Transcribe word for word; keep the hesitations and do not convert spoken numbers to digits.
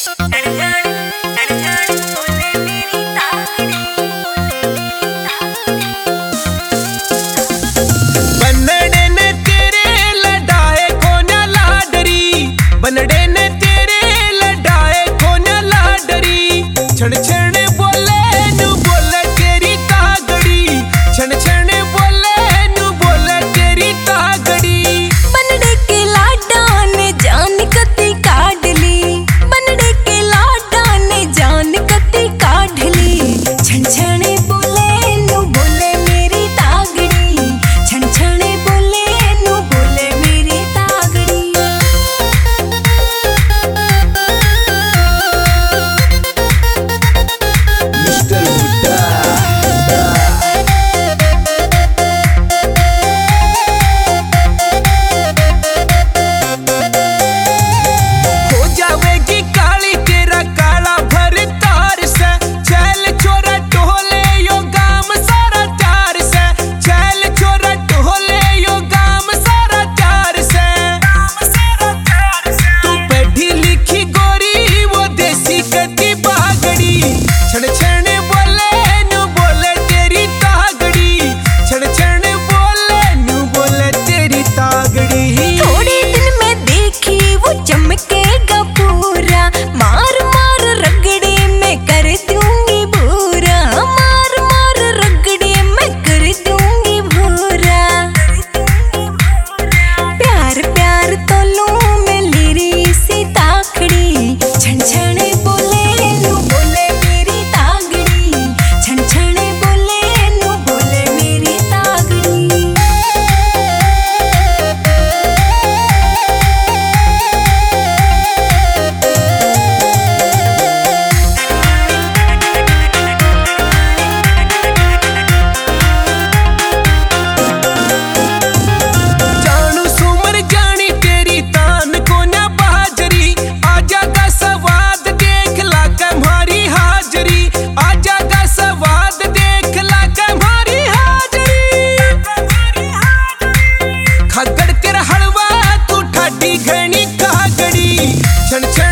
बनड़े ने तेरे लड़ाए कोन्या लाडरी, छण छण बोले नु बोले तेरी तागड़ी, छण छण बोले नु बोले तेरी तागड़ी। बनड़े के लाडा ने जान कती काढ़ ली, बनड़े के लाडा ने जान कती काढ़ ली। छण छण बोले नु बोले मेरी तागड़ी, छण छण बोले नु बोले मेरी तागड़ी। चमकेगा पूरा मार मार रगड़े मैं कर दूंगी भूरा, मार मार रगड़े मैं कर दूंगी भूरा। प्यार प्यार तो लूं मैं लिरी सी ताखड़ी, छण छण बोले नु बोले मेरी तागड़ी, छण छण बोले नु बोले मेरी तागड़ी। खगड़ तेरा हलवा तू ठाडी घनी कागड़ी, छण छण